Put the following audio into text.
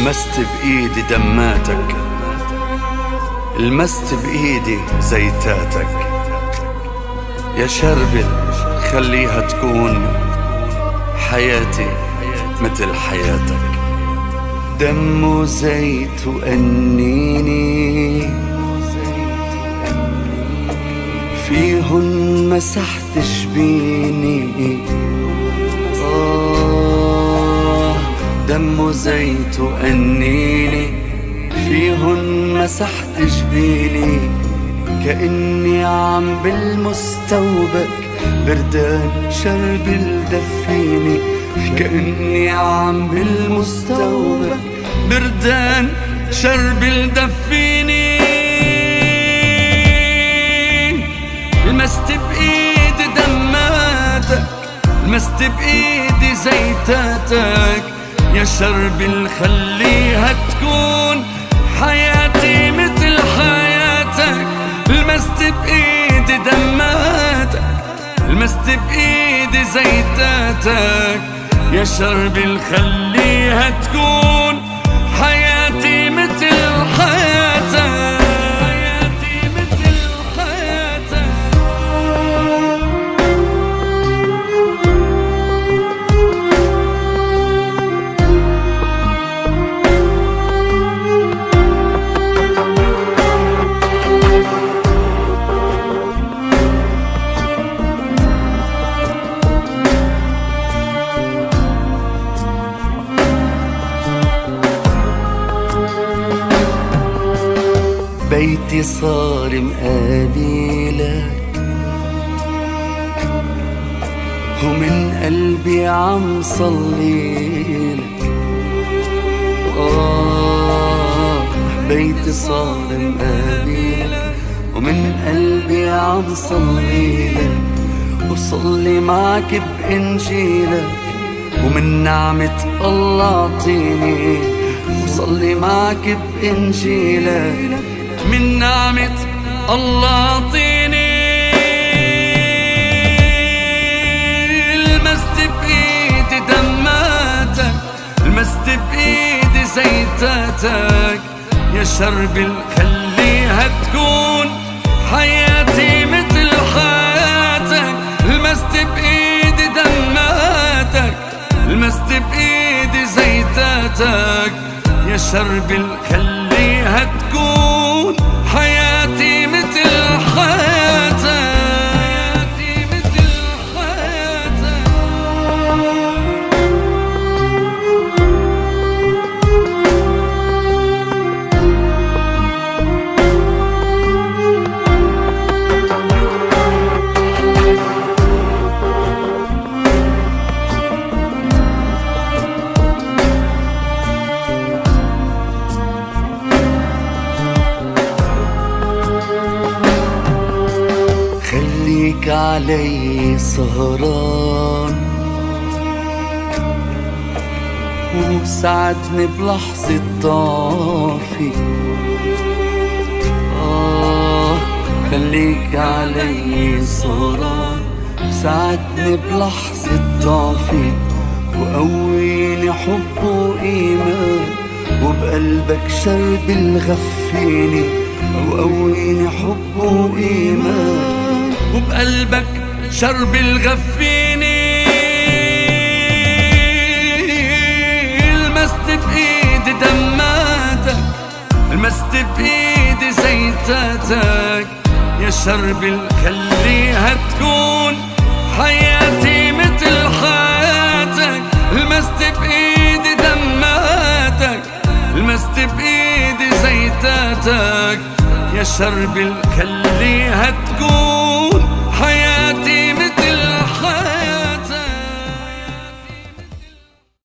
لمست بإيدي دماتك، لمست بإيدي زيتاتك. يا شربل خليها تكون حياتي مثل حياتك. دم وزيت وأنيني فيهن مسحت جبيني. دم وزيت وأنيني فيهن مسحت جبيني. كأني عم بالمستوبك بردان شربل دفيني. كأني عم بالمستوبك بردان شربل دفيني. لمست بإيدي دماتك، لمست بإيدي زيتاتك. يا شربل خليها تكون حياتي مثل حياتك. لمست بإيدي دماتك، لمست بإيدي زيتاتك. يا شربل خليها تكون حياتي مثل حياتك. حياتي مثل حياتك. بيتي صار مقابلك ومن قلبي عم صليلك. بيتي صار مقابلك ومن قلبي عم صليلك. وصلي معك بإنجيلك ومن نعمة الله أعطيني. وصلي معك بإنجيلك من نعمة الله أعطيني. لمست بإيدي دماتك، لمست بإيدي زيتاتك. يا شربل خليها تكون حياتي مثل حياتك. لمست بإيدي دماتك، لمست بإيدي زيتاتك. يا شربل خليها تكون حياتي مثل حياتك. حياتي مثل حياتك. خليك علي سهران وساعدني بلحظة ضعفي. خليك علي سهران وساعدني بلحظة ضعفي. وقويني حب وإيمان وبقلبك شربل غفيني. وقويني حب وإيمان وبقلبك شربل غفيني. لمست بإيدي دماتك، لمست بإيدي زيتاتك. يا شربل خليها تكون حياتي مثل حياتك. لمست بإيدي دماتك، لمست بإيدي زيتاتك. يا شربل خليها تكون